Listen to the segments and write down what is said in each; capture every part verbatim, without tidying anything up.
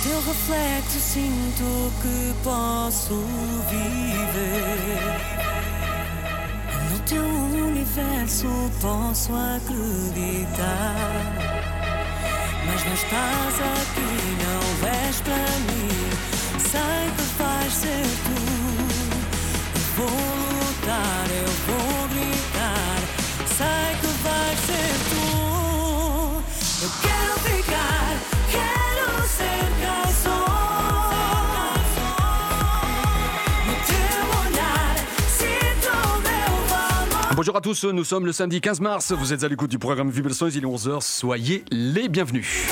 teu reflexo sinto que posso viver. No teu universo posso acreditar. Mas não estás aqui, não és para mim. Sei que vais ser tu. Eu vou lutar, eu vou gritar. Sei que vais ser tu. Eu quero ficar, quero ser quem sou. No teu olhar, sinto o meu valor. Bonjour à tous, nous sommes le samedi quinze mars. Vous êtes à l'écoute du programme Vibrações, il est onze heures. Soyez les bienvenus.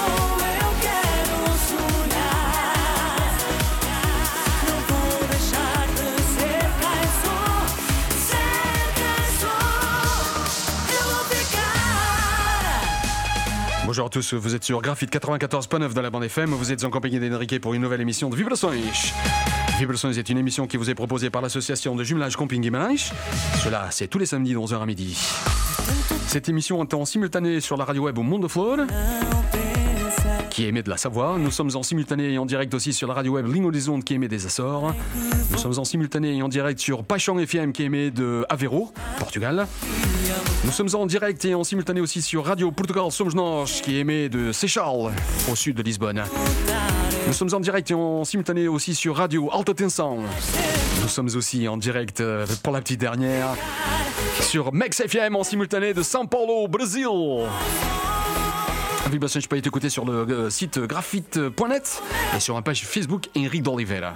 Bonjour à tous, vous êtes sur Graphite quatre-vingt-quatorze point neuf dans la bande F M. Vous êtes en compagnie d'Enrique pour une nouvelle émission de Vibrações. Vibrações est une émission qui vous est proposée par l'association de jumelage Camping Guimarães. Cela, c'est tous les samedis de onze heures à midi. Cette émission est en simultané sur la radio web au Monde de Flore, qui émet de la Savoie. Nous sommes en simultané et en direct aussi sur la radio web Ligne Horizonte, qui émet des Açores. Nous sommes en simultané et en direct sur Paixão F M, qui émet de Aveiro, Portugal. Nous sommes en direct et en simultané aussi sur Radio Portugal Somos Nós, qui émet de Seixal, au sud de Lisbonne. Nous sommes en direct et en simultané aussi sur Radio Alta Tensão. Nous sommes aussi en direct, euh, pour la petite dernière, sur Mex F M en simultané de São Paulo, Brésil. Vibrações peut être écouté sur le euh, site graphite point net et sur la page Facebook Henrique d'Oliveira.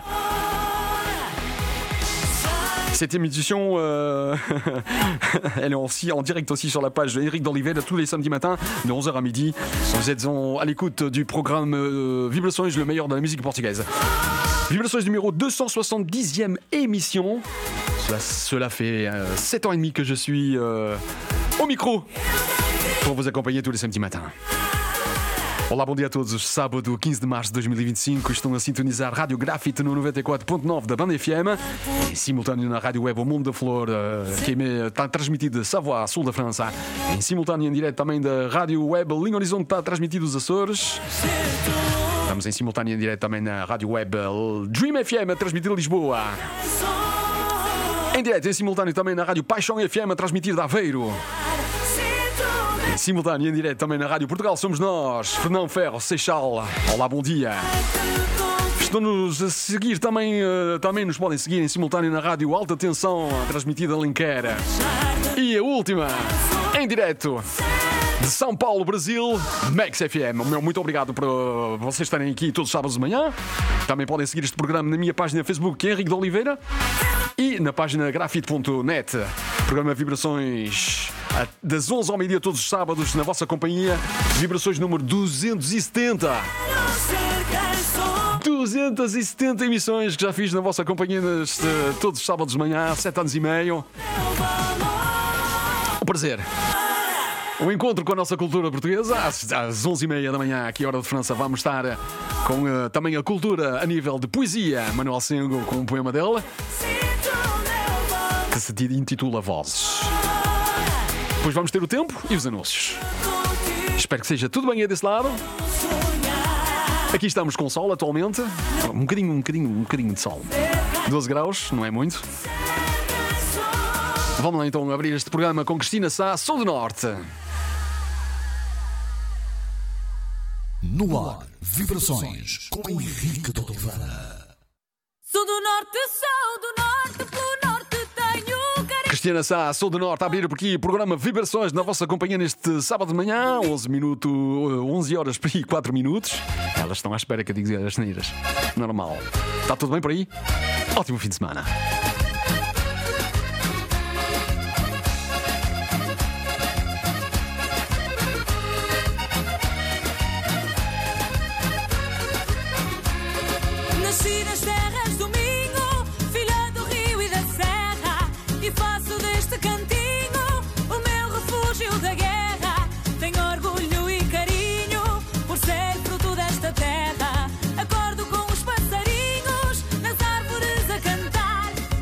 Cette émission, euh, elle est aussi en direct aussi sur la page Henrique d'Oliveira tous les samedis matins de onze heures à midi. Vous êtes en, à l'écoute du programme euh, Vibrações, le meilleur de la musique portugaise. Vibrações numéro deux cent soixante-dixième émission. Cela, cela fait euh, sept ans et demi que je suis euh, au micro pour vous accompagner tous les samedis matins. Olá, bom dia a todos. Sábado, quinze de março de dois mil e vinte e cinco, estão a sintonizar Rádio Graphite no noventa e quatro ponto nove da banda F M, em simultâneo na rádio web O Mundo da Flor, que está transmitido de Savoie, sul da França, em simultâneo em direto também da rádio web Ligne Horizonte, está transmitido dos Açores. Estamos em simultâneo em direto também na rádio web Dream F M, a transmitir de Lisboa. Em direto, em simultâneo também na rádio Paixão F M, a transmitir de Aveiro. Em simultâneo e em direto também na Rádio Portugal Somos Nós, Fernão Ferro, Seixal. Olá, bom dia. Estão-nos a seguir também, uh, também nos podem seguir em simultâneo na Rádio Alta Tensão, transmitida em Alenquer. E a última, em direto de São Paulo, Brasil, Mex F M. Meu muito obrigado por vocês estarem aqui todos os sábados de manhã. Também podem seguir este programa na minha página Facebook, Henrique de Oliveira, e na página graphite ponto net. Programa Vibrações das onze ao meio-dia todos os sábados na vossa companhia. Vibrações número duzentos e setenta. duzentas e setenta emissões que já fiz na vossa companhia neste, todos os sábados de manhã, há sete anos e meio. Um prazer. Um encontro com a nossa cultura portuguesa. Às, às onze e meia da manhã, aqui hora de França, vamos estar com uh, também a cultura a nível de poesia. Manuel Sengo com um poema dele que se intitula Vozes. Depois vamos ter o tempo e os anúncios. Espero que seja tudo bem aí desse lado. Aqui estamos com sol atualmente. Um bocadinho, um bocadinho, um bocadinho de sol. doze graus, não é muito. Vamos lá então abrir este programa com Cristina Sá, Sou do Norte. No ar, Vibrações com Henrique de Oliveira. Sou do Norte, sou do Norte, pelo Norte tenho carinho. Cristina Sá, Sou do Norte, a abrir por aqui programa Vibrações na vossa companhia neste sábado de manhã, onze, minuto, onze horas e quatro minutos. Elas estão à espera que eu diga as neiras. Normal. Está tudo bem por aí? Ótimo fim de semana. Nasci nas terras do Minho, filha do rio e da serra, e faço deste cantinho o meu refúgio da guerra. Tenho orgulho e carinho por ser fruto desta terra. Acordo com os passarinhos nas árvores a cantar.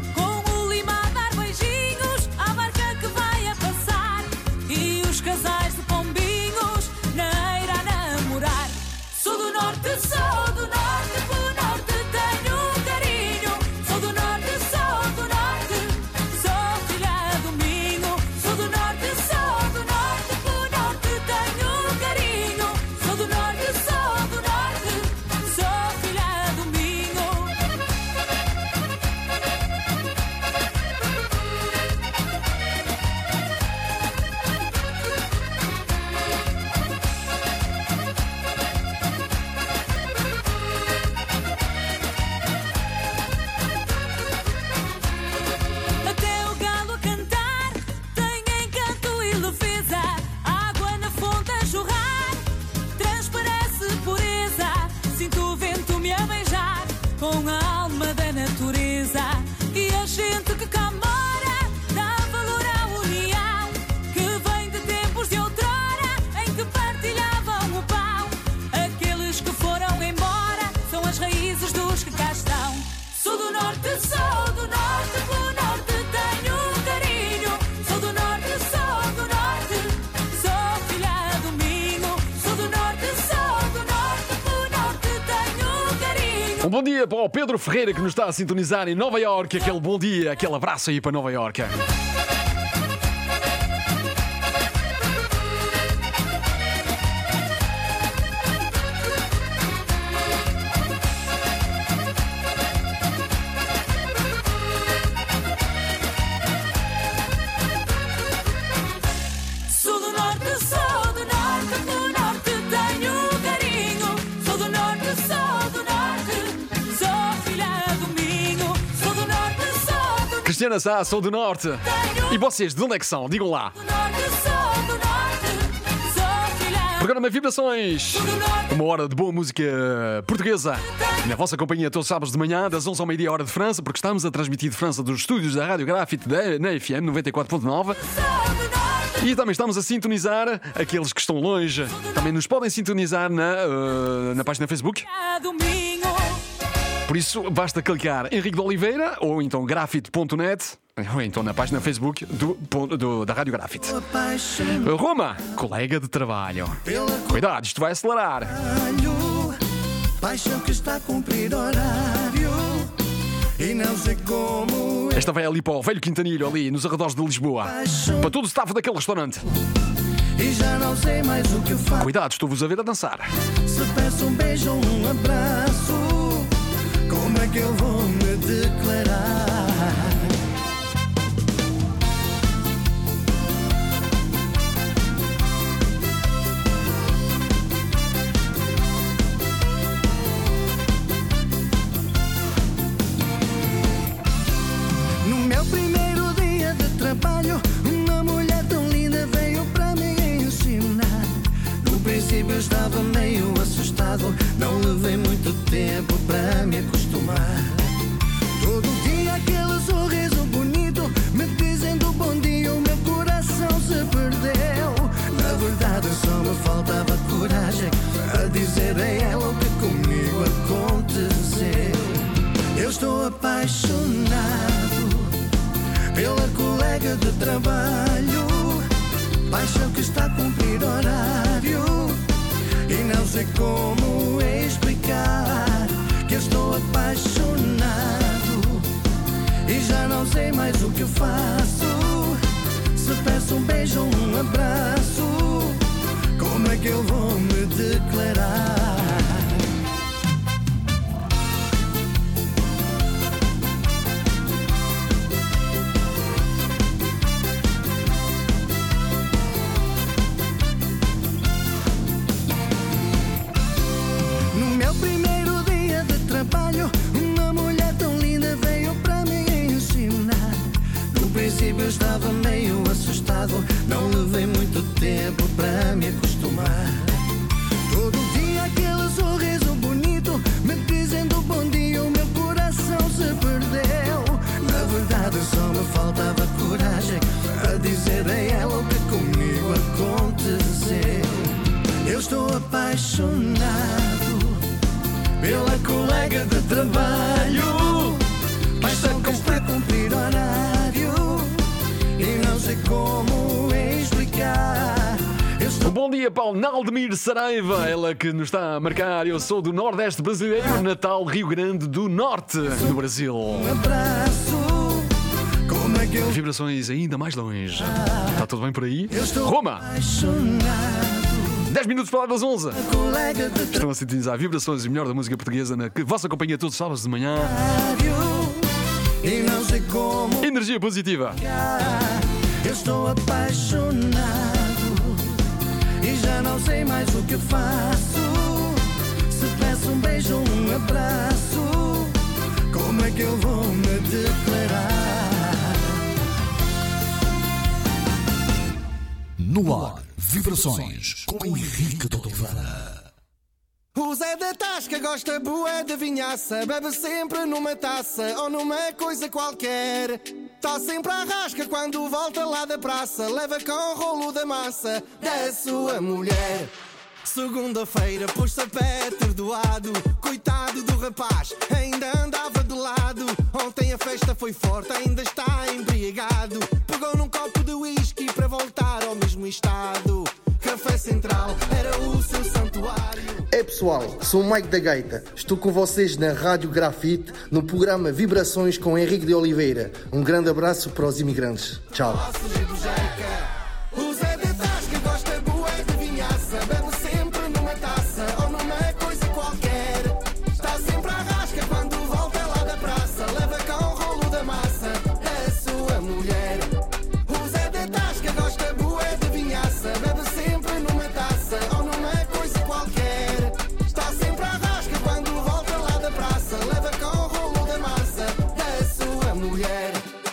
com a alma da natureza. E a gente que cá mora dá valor à união, que vem de tempos de outrora em que partilhavam o pão. Aqueles que foram embora são as raízes dos que cá estão. Sou do norte, sou do norte, pelo norte tenho carinho. Sou do norte, sou do norte, sou filha do Minho. Sou do norte, sou do norte, pelo norte tenho carinho. Um bom dia para o Pedro Ferreira que nos está a sintonizar em Nova Iorque. Aquele bom dia, aquele abraço aí para Nova Iorque. Sou do norte, sou do norte, pelo norte tenho carinho. Sou do norte, sou do norte, sou filha do Minho. Sou do norte, sou do norte. Cristiana Sá, sou do Norte. E vocês, de onde é que são? Digam lá. Do norte, sou do norte, sou filha Programa Vibrações. do norte. Uma hora de boa música portuguesa. Na vossa companhia todos os sábados de manhã, das onze ao meio-dia, hora de França, porque estamos a transmitir de França dos estúdios da Rádio Grafite da- na F M noventa e quatro ponto nove. E também estamos a sintonizar aqueles que estão longe. Também nos podem sintonizar na, uh, na página Facebook. Filha do Minho. Por isso, basta clicar Henrique de Oliveira ou então grafite ponto net ou então na página Facebook do, do- da Rádio Grafite. Roma, colega de trabalho. Cuidado, isto vai acelerar. Paixão que está a cumprir horário e não sei como Esta vai ali para o Velho Quintanilho, ali nos arredores de Lisboa. Para todo o staff daquele restaurante. e já não sei mais o que eu faço. Cuidado, estou-vos a ver a dançar. Se peço um beijo ou um abraço, como é que eu vou me declarar? No meu primeiro dia de trabalho, uma mulher tão linda veio para me ensinar. No princípio eu estava meio assustado, não levei muito tempo para me acostumar. Todo dia aquele sorriso bonito, me dizendo bom dia, o meu coração se perdeu. Na verdade só me faltava coragem a dizer a ela o que comigo aconteceu. Eu estou apaixonado pela colega de trabalho, paixão que está a cumprir horário e não sei como explicar que eu estou apaixonado e já não sei mais o que eu faço. Se peço um beijo ou um abraço, como é que eu vou me declarar? No meu primeiro dia de trabalho, uma mulher tão linda veio para me ensinar. No princípio eu estava meio assustado, não levei muito tempo para me acostumar. Todo dia aquele sorriso bonito, me dizendo bom dia, o meu coração se perdeu. Na verdade só me faltava coragem a dizer a ela o que comigo aconteceu. Eu estou apaixonado pela colega de trabalho, paixão que está a cumprir horário e não sei como explicar. Eu estou Um bom dia para o Naldemir Saraiva, ela que nos está a marcar. Eu sou do Nordeste brasileiro, Natal, Rio Grande do Norte, no Brasil. um abraço, como é que eu Vibrações ainda mais longe. Está tudo bem por aí? Eu estou Roma, apaixonado, dez minutos para das onze. colega de Estão a sintonizar Vibrações, o melhor da música portuguesa, na que vossa companhia todos os sábados de manhã. trabalho e não sei como Energia positiva. eu estou apaixonado e já não sei mais o que eu faço. Se peço um beijo ou um abraço, como é que eu vou me declarar? No ar, Vibrações com Henrique de Oliveira. O O Zé da Tasca gosta bué de vinhaça, bebe sempre numa taça ou numa coisa qualquer. Tá sempre à rasca quando volta lá da praça, leva com o rolo da massa da sua mulher. Segunda-feira pôs-se a pé atordoado, coitado do rapaz, ainda andava de lado. Ontem a festa foi forte, ainda está embriagado. Pegou num copo de whisky para voltar ao mesmo estado. Café Central era o seu santuário. É pessoal, sou o Mike da Gaita. Estou com vocês na Rádio Grafite, no programa Vibrações com Henrique de Oliveira. Um grande abraço para os imigrantes. Tchau. O Zé da Tasca gosta bué de vinhaça, bebe sempre numa taça ou numa coisa qualquer. Está sempre à rasca quando volta lá da praça, leva com o rolo da massa a sua mulher. O Zé da Tasca gosta bué de vinhaça, bebe sempre numa taça ou numa coisa qualquer. Está sempre à rasca quando volta lá da praça, leva com o rolo da massa a sua mulher.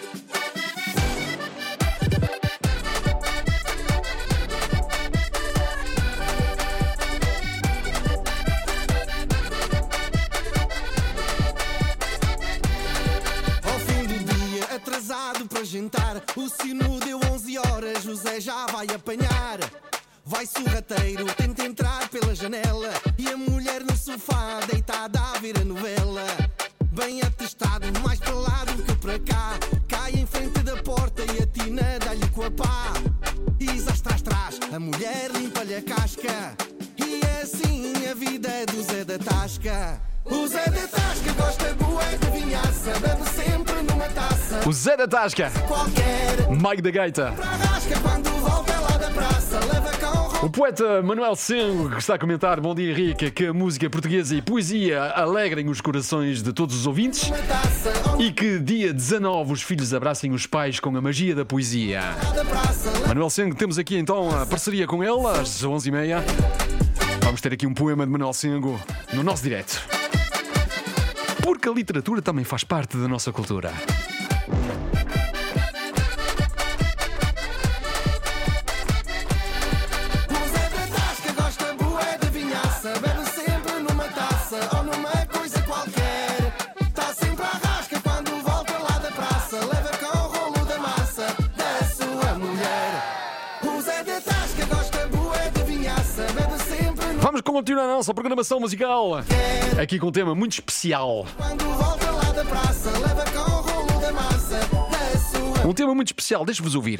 Para jantar, o sino deu onze horas, José já vai apanhar. Vai sorrateiro, tenta entrar pela janela e a mulher no sofá deitada a ver a novela. Bem atestado, mais para lá do que para cá, cai em frente da porta e a tina dá-lhe com a pá. E zás tras tras, a mulher limpa-lhe a casca. E é assim a vida do Zé da Tasca. O Zé da Tasca gosta bué de vinhaça, bebe sempre numa taça. O Zé da Tasca, Qualquer Mike da Gaita. rasca quando volta lá da praça, leva com O poeta Manuel Sengo, que está a comentar, bom dia Henrique, que a música portuguesa e poesia alegrem os corações de todos os ouvintes uma taça ou e que dia dezanove os filhos abracem os pais com a magia da poesia. da praça. Manuel Sengo, temos aqui então a parceria com ele às onze e meia. Vamos ter aqui um poema de Manuel Sengo no nosso direto. Porque a literatura também faz parte da nossa cultura. O Zé da Tasca gosta bué de vinhaça, bebe sempre numa taça ou numa coisa qualquer. Tá sempre à rasca quando volta lá da praça, leva com o rolo da massa da sua mulher. O Zé da Tasca gosta bué de vinhaça, bebe sempre numa Vamos continuar a nossa programação musical aqui com um tema muito especial. quando volta lá da praça, leva com o rolo da massa da sua. Um tema muito especial, deixe-vos ouvir.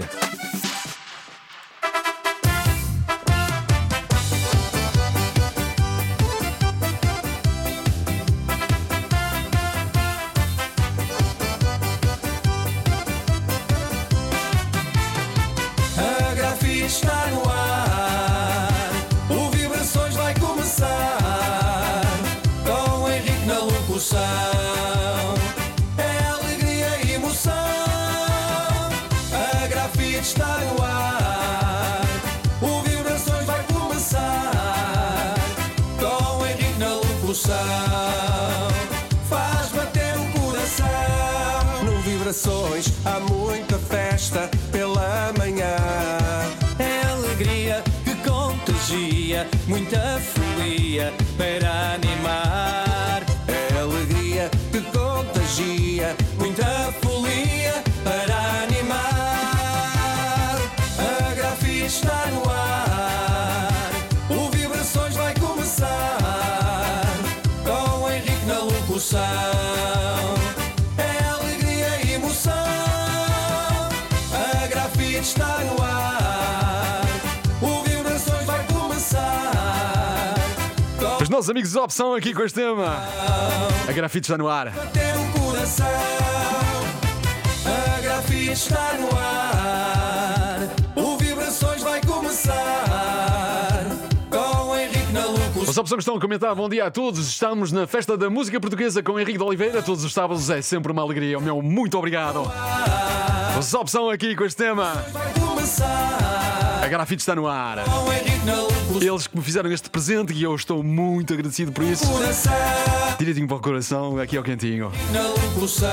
A grafite está no ar, o Vibrações vai começar, com o Henrique na locução, é alegria e emoção. A grafite está no ar, o Vibrações vai começar, com o Henrique na locução, faz bater o coração. No Vibrações há muita festa pela manhã, é alegria que contagia, muita folia para animar. É alegria que contagia, muita folia para animar. A grafite está no ar, o Vibrações vai começar, com o Henrique na locução, é alegria e emoção. A grafite está no ar, o Vibrações vai começar, Os nossos amigos de opção aqui com este tema. A grafite está no ar. bater o coração. A grafite está no ar, o Vibrações vai começar, com o Henrique na locução. Os opções estão a comentar, bom dia a todos. Estamos na Festa da Música Portuguesa com Henrique de Oliveira. Todos os sábados é sempre uma alegria. O meu muito obrigado. Os opção aqui com este tema. Vai começar, A grafite está no ar. com o Henrique na locução. Eles que me fizeram este presente e eu estou muito agradecido por isso. Coração, Direitinho para o coração, aqui ao quentinho. na locução,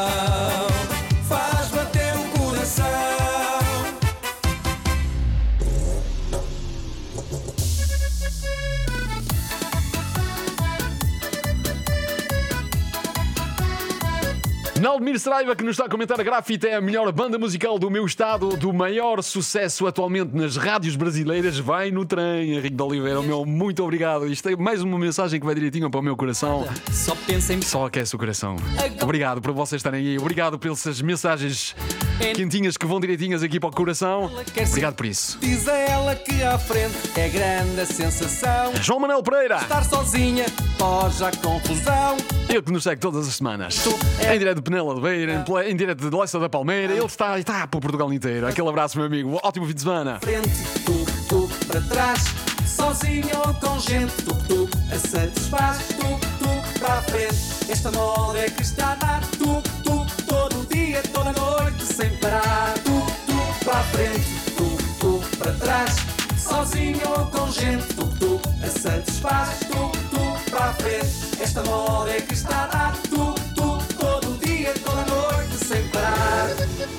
faz bater o coração. Naldemir Saraiva, que nos está a comentar: a Grafite é a melhor banda musical do meu estado, do maior sucesso atualmente nas rádios brasileiras. Vai no trem, Henrique de Oliveira. Meu, muito obrigado. Isto é mais uma mensagem que vai direitinho para o meu coração. Só pensa em... Só aquece o coração. Obrigado por vocês estarem aí. Obrigado pelas mensagens quentinhas que vão direitinhas aqui para o coração. Obrigado por isso. Diz a ela que à frente é grande a sensação. João Manuel Pereira, Estar sozinha foge à confusão. ele que nos segue todas as semanas. Em direto de Penela de Beira, em ple- em direto de Leça da Palmeira. Ele está, está para o Portugal inteiro. Aquele abraço, meu amigo. Ótimo fim de semana. Frente, tuc, tuc, para trás. Sozinha ou com gente, tuc, tuc, a satisfaz. Tuc, tuc, para a frente. Esta moda é que está a dar. Tuc, tuc, todo dia, toda noite, sem parar. Tuc, tuc, para a frente. Tuc, tuc, para trás. Sozinha ou com gente, tuc, tuc, a satisfaz. Tuc, tuc, para a frente. Esta moda é que está a dar. Tuc, tuc, todo dia, toda noite, sem parar.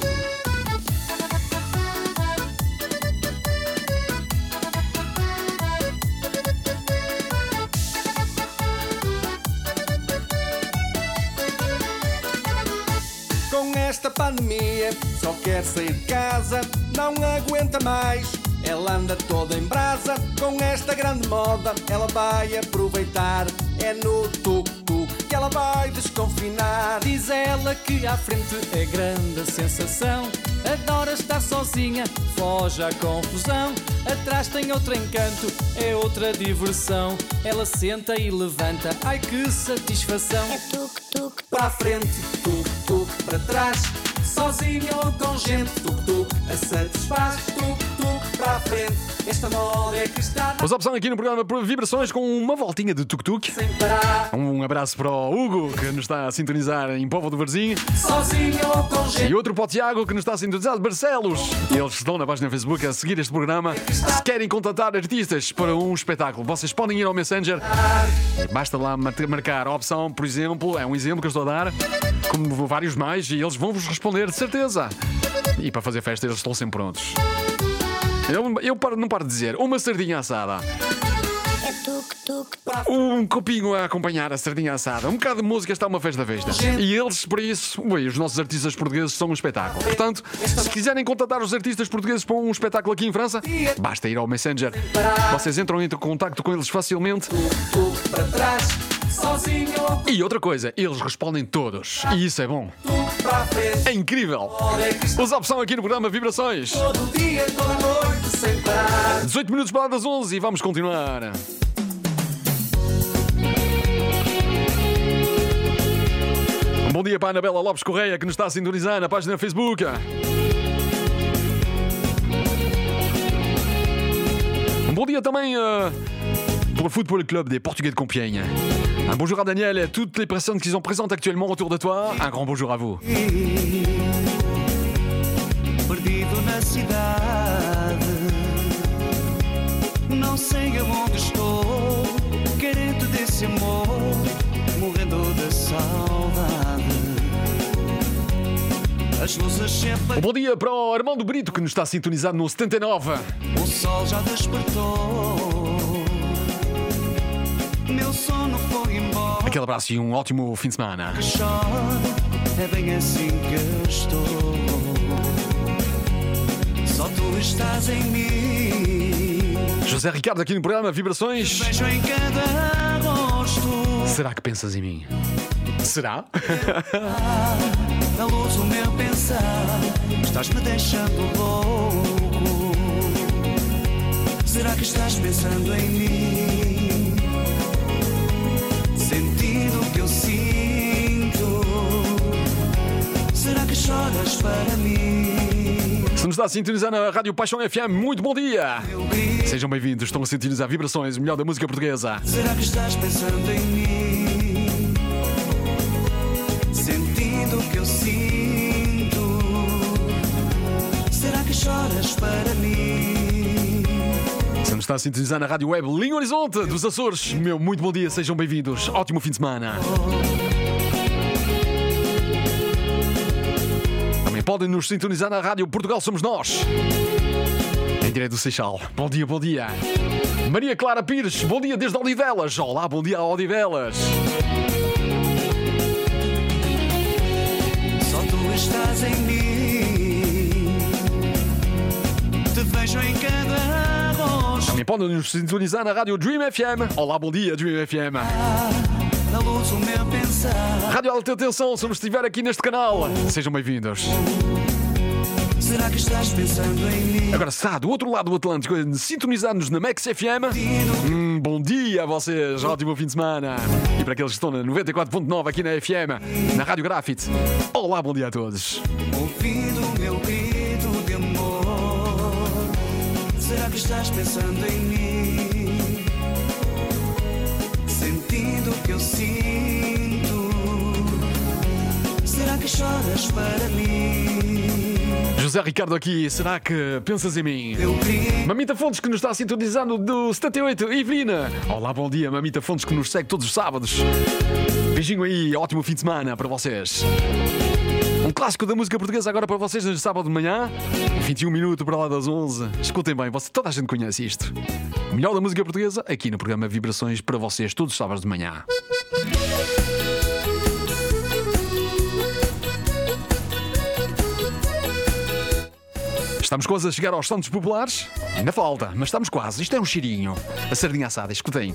Com esta pandemia só quer sair de casa, não aguenta mais. Ela anda toda em brasa, com esta grande moda ela vai aproveitar. É no tuk-tuk que ela vai desconfinar. Diz ela que à frente é grande a sensação. Adora estar sozinha, foge à confusão. Atrás tem outro encanto, é outra diversão. Ela senta e levanta, ai que satisfação. É tuk-tuk. Para a frente, tuk-tuk, para trás. Sozinha ou com gente, tuk-tuk, a satisfaz. Tuk-tuk, para a frente. Esta moda é que está Mas a opção aqui no programa por Vibrações com uma voltinha de tuk-tuk. sem parar. Um abraço para o Hugo, que nos está a sintonizar em Póvoa do Varzim. Sozinha ou com gente. E outro para o Tiago, que nos está a sintonizar de Barcelos. E eles estão na página do Facebook a seguir este programa. Se querem contratar artistas para um espetáculo, vocês podem ir ao Messenger. Basta lá mar- marcar a opção, por exemplo, é um exemplo que eu estou a dar, como vários mais, e eles vão vos responder de certeza. E para fazer festa, eles estão sempre prontos. Eu, eu paro- não paro de dizer: uma sardinha assada, É tuk-tuk. um copinho a acompanhar a sardinha assada, um bocado de música, está uma festa da festa. E eles, por isso, ui, os nossos artistas portugueses são um espetáculo. Portanto, se quiserem contratar os artistas portugueses para um espetáculo aqui em França, basta ir ao Messenger. Vocês entram em contacto com eles facilmente. Tuk-tuk, para trás. Sozinha ou com E outra coisa, eles respondem todos. E isso é bom. tuk, para a frente. É incrível. Moda é que está Usa a opção aqui no programa Vibrações. todo dia, toda noite, sem parar. dezoito minutos para das onze e vamos continuar. Um bom dia para a Anabela Lopes Correia, que nos está a sintonizar na página do Facebook. Um bom dia também uh, pour le Football Club des Portugais de Compiègne. Un bonjour à Daniel et à toutes les personnes qui sont présentes actuellement autour de toi. Un grand bonjour à vous. Perdido na cidade, não sei aonde estou, carente desse amor, morrendo de saudade. As luzes sempre, Um bom dia para o Armando Brito, que nos está sintonizado no setenta e nove. o sol já despertou, meu sono foi embora. Aquele abraço e um ótimo fim de semana. Choro, é bem assim que eu estou. Só tu estás em mim. José Ricardo aqui no programa Vibrações. Vejo em cada rosto Será que pensas em mim? Será? a luz do meu pensar. Estás-me deixando louco. Será que estás pensando em mim? Sentindo o que eu sinto. Será que choras para mim? Se nos está a sintonizar na Rádio Paixão F M, muito bom dia! Eu grito. Sejam bem-vindos, estão a sintonizar Vibrações, o melhor da música portuguesa. Será que estás pensando em mim? Sentindo o que eu sinto. Será que choras para mim? Se nos está a sintonizar na Rádio Web Linha Horizonte dos Açores, meu muito bom dia, sejam bem-vindos. Ótimo fim de semana. Também podem nos sintonizar na Rádio Portugal Somos Nós. Em direto do Seixal. Bom dia, bom dia. Maria Clara Pires, bom dia desde Odivelas. Olá, bom dia a Odivelas. pode nos sintonizar na rádio Dream F M. Olá, bom dia, Dream F M. Na luz o meu pensar. Rádio Alta Atenção, se nos estiver aqui neste canal, sejam bem-vindos. Será que estás pensando em mim? Agora está do outro lado do Atlântico, sintonizar-nos na Max F M. Hum, bom dia a vocês, ótimo fim de semana. E para aqueles que estão na noventa e quatro ponto nove aqui na F M, na Rádio Grafite. Olá, bom dia a todos. Ouvindo o meu grito de amor. Será que estás pensando em mim? Sentindo o que eu sinto. Será que choras para mim? José Ricardo aqui, será que pensas em mim? Mamita Fontes que nos está sintonizando do setenta e oito, Evelina. Olá, bom dia, Mamita Fontes que nos segue todos os sábados. Beijinho aí, ótimo fim de semana para vocês. Um clássico da música portuguesa agora para vocês neste sábado de manhã. vinte e um minutos para lá das onze. Escutem bem, você, toda a gente conhece isto. O melhor da música portuguesa aqui no programa Vibrações para vocês todos os sábados de manhã. Estamos quase a chegar aos Santos Populares. Ainda falta, mas estamos quase. Isto é um cheirinho. A sardinha assada, escutem.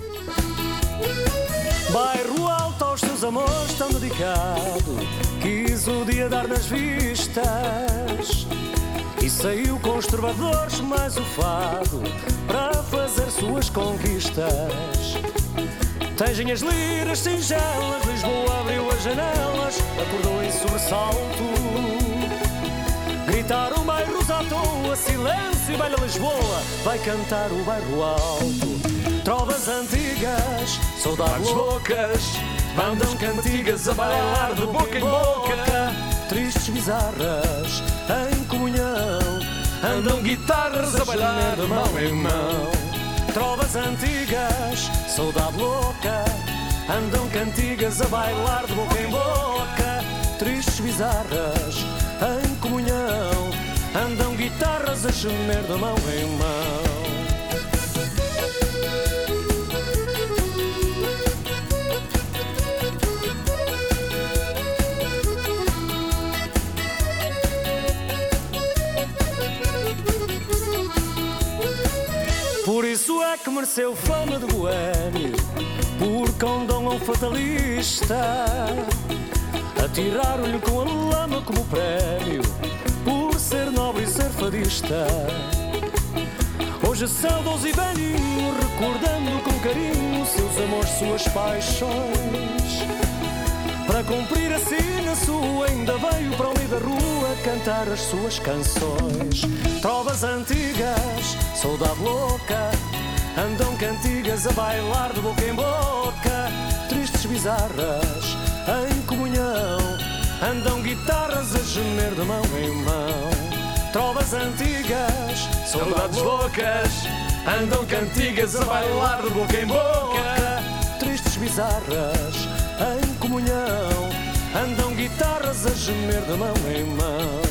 Bairro alto aos teus amores tão dedicado. Quis o dia dar nas vistas. E saiu com os trovadores mais o fado para fazer suas conquistas. Tangem as liras singelas, Lisboa abriu as janelas, acordou em sobressalto. Gritar o bairro à toa, silêncio e baila Lisboa, vai cantar o bairro alto. Trovas antigas, saudades loucas, andam cantigas a bailar de boca em boca. Tristes bizarras, em comunhão, andam guitarras a bailar de mão em mão. Trovas antigas, saudade louca, andam cantigas a bailar de boca em boca. Tristes bizarras, em comunhão, andam guitarras a gemer de mão em mão. Por isso é que mereceu fama de boêmio, por condão a um fatalista. Atiraram-lhe com a lama como prémio, por ser nobre e ser fadista. Hoje saudoso e velhinho, recordando com carinho seus amores, suas paixões. Para cumprir a sina sua, ainda veio para o meio da rua cantar as suas canções. Trovas antigas, saudade louca, andam cantigas a bailar de boca em boca. Tristes bizarras, em comunhão, andam guitarras a gemer de mão em mão. Trovas antigas, saudades loucas, andam cantigas a bailar de boca em boca. Tristes bizarras, em comunhão, andam guitarras a gemer de mão em mão.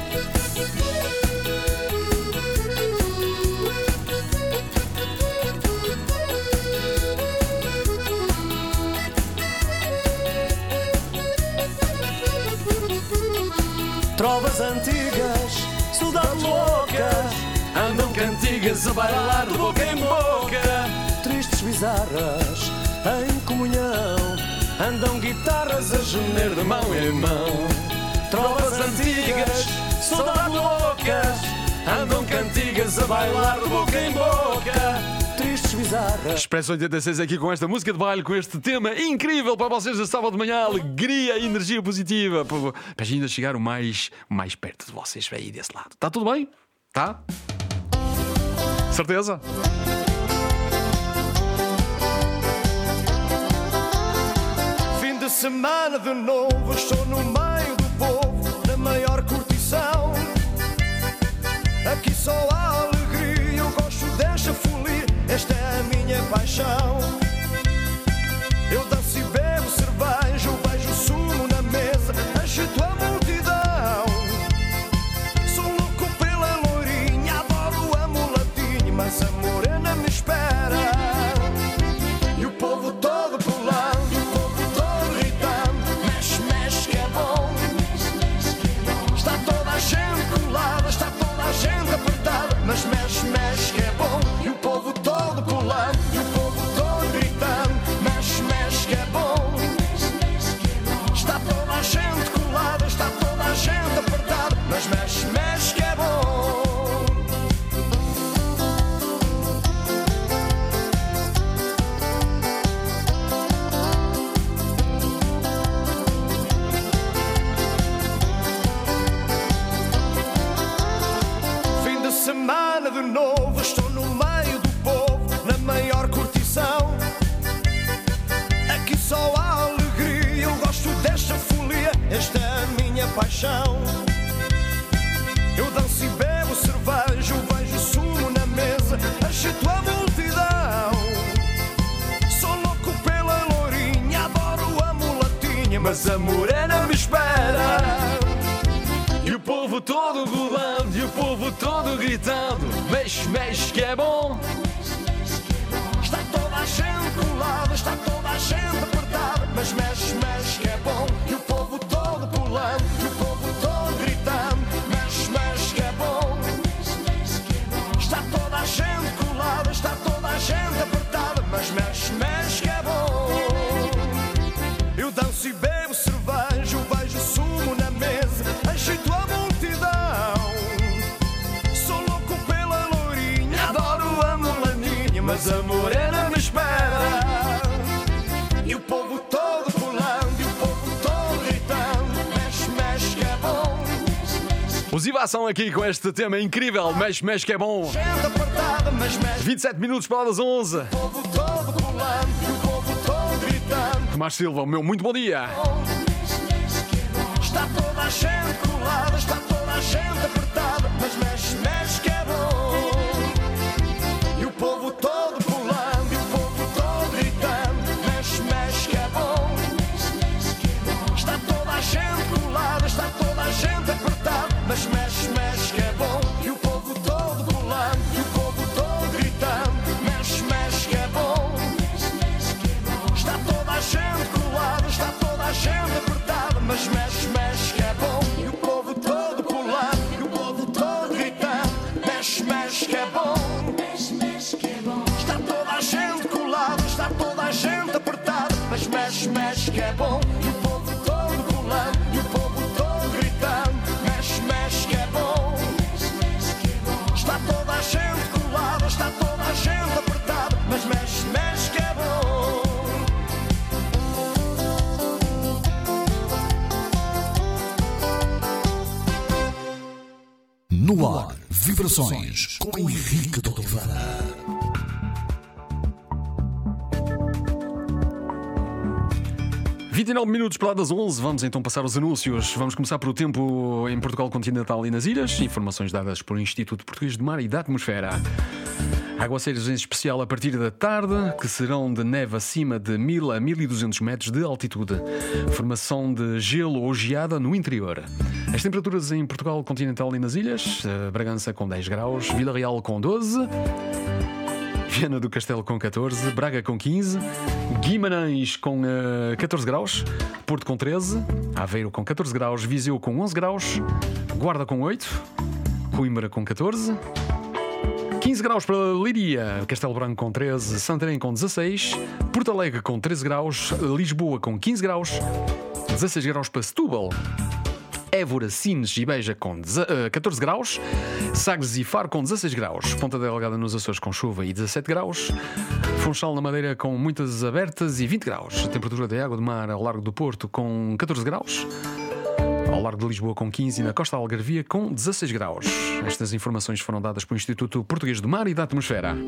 Trovas antigas, saudades loucas, andam cantigas a bailar de boca em boca. Tristes bizarras, em comunhão, andam guitarras a gemer de mão em mão. Trovas antigas, saudades loucas, andam cantigas a bailar de boca em boca. Tristes bizarras. Expresso oitenta e seis aqui com esta música de baile, com este tema incrível para vocês de sábado de manhã. Alegria e energia positiva. Para a gente ainda chegar o mais, mais perto de vocês aí desse lado. Está tudo bem? Tá? Certeza? Fim de semana de novo, estou no meio do povo, na maior curtição. Aqui só há alegria, eu gosto desta folia, esta é a minha paixão. Eu danço e bebo cerveja, eu vejo o sumo na mesa, agito a multidão. Sou louco pela loirinha, adoro a mulatinha, mas a morena me espera. E o povo todo pulando, o povo todo gritando, mexe, mexe que é bom. Está toda a gente colada, está toda a gente apertada, mas mexe, mexe que é bom. E o povo todo paixão. Eu danço e bebo cerveja, vejo sumo na mesa, agito a multidão. Sou louco pela lourinha, adoro a mulatinha, mas a morena me espera. E o povo todo rolando, e o povo todo gritando, mexe, mexe que é bom. Está toda a gente colada, está toda a gente apertada, mas mexe, mexe que é bom. E o povo todo pulando, e o povo todo gritando, mexe, mexe que é bom. Está toda a gente colada, está toda a gente apertada, mas mexe, mexe que é bom. Eu danço e bebo cerveja, vejo sumo na mesa, agito a multidão. Sou louco pela lourinha, adoro a mulaninha, mas a morena me espera. E o povo todo pulando, e o povo todo gritando, mexe, mexe que é bom. Os Iva são aqui com este tema incrível, mexe, mexe que é bom. Gente apertada, mas mexe. vinte e sete minutos para das onze. O povo todo pulando, e o povo todo gritando. Tomás Silva, meu muito bom dia. Está toda a gente colada, está toda a gente apertada, mas mexe, mexe que é bom. E o povo todo pulando, e o povo todo gritando, mexe, mexe que é bom. Está toda a gente colada, está toda a gente apertada, mas mexe, mexe que é bom. E o povo todo pulando, e o povo todo gritando, mexe, mexe que é bom. Está toda a gente colada, está toda a gente apertada, mas mexe, mexe que é bom. E o povo todo pulando, e o povo todo gritando, mexe, mexe que é bom. Está toda a gente colada, está toda a gente apertada, mas mexe, mexe que é bom. E o povo todo pulando, e o povo todo gritando, mexe, mexe que é bom. Está toda a gente colada, está toda a gente apertada, mas mexe, mexe que é bom. No ar, vibrações com Henrique de Oliveira. vinte e nove minutos para lá das onze, vamos então passar aos anúncios. Vamos começar pelo tempo em Portugal continental e nas ilhas. Informações dadas pelo Instituto Português de Mar e da Atmosfera. Aguaceiros em especial a partir da tarde, que serão de neve acima de mil a mil e duzentos metros de altitude. Formação de gelo ou geada no interior. As temperaturas em Portugal continental e nas ilhas. Bragança com dez graus, Vila Real com doze, Viana do Castelo com catorze, Braga com quinze, Guimarães com uh, catorze graus, Porto com treze, Aveiro com catorze graus, Viseu com onze graus, Guarda com oito, Coimbra com catorze, quinze graus para Leiria, Castelo Branco com treze, Santarém com dezasseis, Porto Alegre com treze graus, Lisboa com quinze graus, dezasseis graus para Setúbal, Évora, Sines e Beja com catorze graus, Sagres e Faro com dezasseis graus, Ponta Delgada nos Açores com chuva e dezassete graus, Funchal na Madeira com muitas abertas e vinte graus, a temperatura da água do mar ao largo do Porto com catorze graus, ao largo de Lisboa com quinze e na costa da Algarvia com dezasseis graus. Estas informações foram dadas pelo Instituto Português do Mar e da Atmosfera.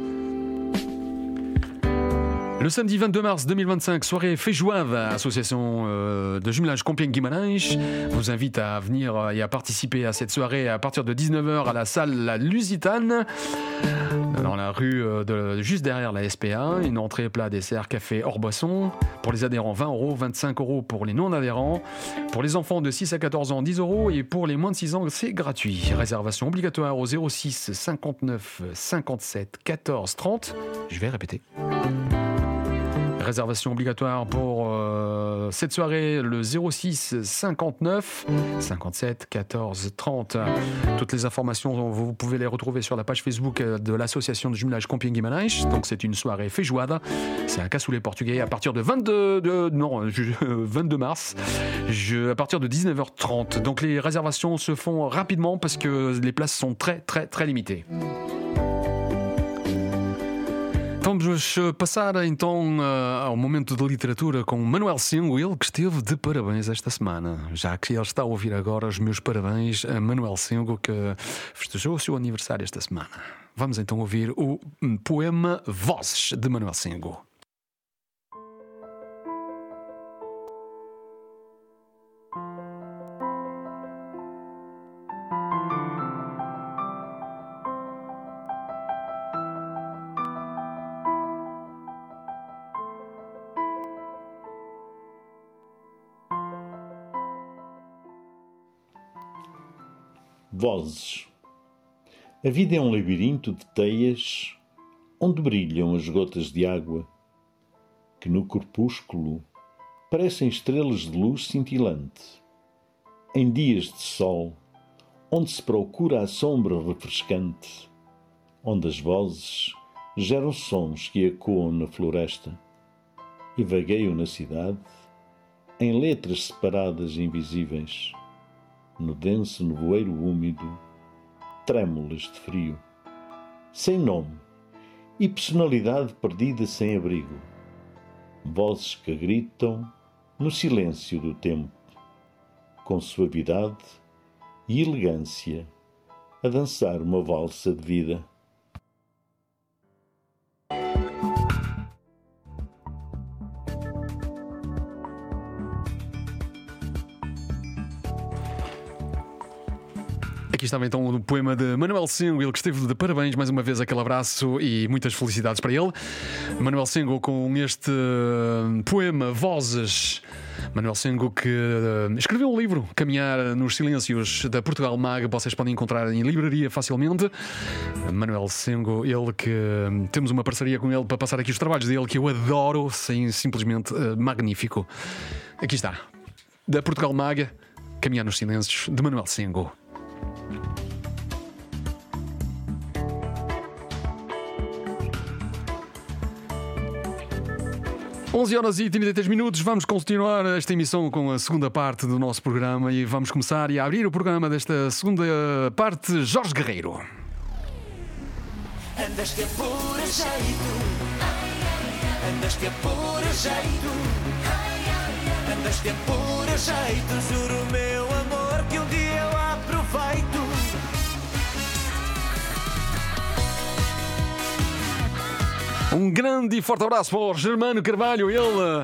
Le samedi vingt-deux mars deux mille vingt-cinq, soirée feijoada, association euh, de jumelage Compiègne-Guimarães, vous invite à venir et à participer à cette soirée à partir de dix-neuf heures à la salle La Lusitane, dans la rue de, juste derrière la S P A. Une entrée, plat, dessert, café hors boisson. Pour les adhérents, vingt euros, vingt-cinq euros pour les non-adhérents. Pour les enfants de six à quatorze ans, dix euros. Et pour les moins de six ans, c'est gratuit. Réservation obligatoire au zéro six cinquante-neuf cinquante-sept quatorze trente. Je vais répéter. Réservation obligatoire pour euh, cette soirée, le zéro six cinquante-neuf cinquante-sept quatorze trente. Toutes les informations, vous pouvez les retrouver sur la page Facebook de l'association de jumelage Compiègne-Guimarães. Donc c'est une soirée feijoada. C'est un cassoulet portugais à partir de vingt-deux, de, non, vingt-deux mars, je, à partir de dix-neuf heures trente. Donc les réservations se font rapidement parce que les places sont très très très limitées. Vamos passar então ao momento de literatura com Manuel Sengo, ele que esteve de parabéns esta semana. Já que ele está a ouvir agora, os meus parabéns a Manuel Sengo, que festejou o seu aniversário esta semana. Vamos então ouvir o poema Vozes de Manuel Sengo. Vozes. A vida é um labirinto de teias onde brilham as gotas de água, que no crepúsculo parecem estrelas de luz cintilante. Em dias de sol, onde se procura a sombra refrescante, onde as vozes geram sons que ecoam na floresta e vagueiam na cidade em letras separadas e invisíveis, no denso nevoeiro úmido, trêmulas de frio, sem nome e personalidade perdida sem abrigo, vozes que gritam no silêncio do tempo, com suavidade e elegância, a dançar uma valsa de vida. Aqui estava então o poema de Manuel Sengo, ele que esteve de parabéns, mais uma vez aquele abraço e muitas felicidades para ele. Manuel Sengo com este poema Vozes. Manuel Sengo que escreveu um livro, Caminhar nos Silêncios, da Portugal Mag, vocês podem encontrar em livraria facilmente. Manuel Sengo, ele que temos uma parceria com ele para passar aqui os trabalhos dele, que eu adoro, sim, simplesmente uh, magnífico. Aqui está, da Portugal Mag, Caminhar nos Silêncios, de Manuel Sengo. onze horas e trinta e três minutos, vamos continuar esta emissão com a segunda parte do nosso programa e vamos começar e a abrir o programa desta segunda parte, Jorge Guerreiro. Andaste a pôr a jeito, andaste a pôr a jeito, andaste a pôr a jeito, juro meu amor que um dia eu aproveito. Um grande e forte abraço para o Germano Carvalho, ele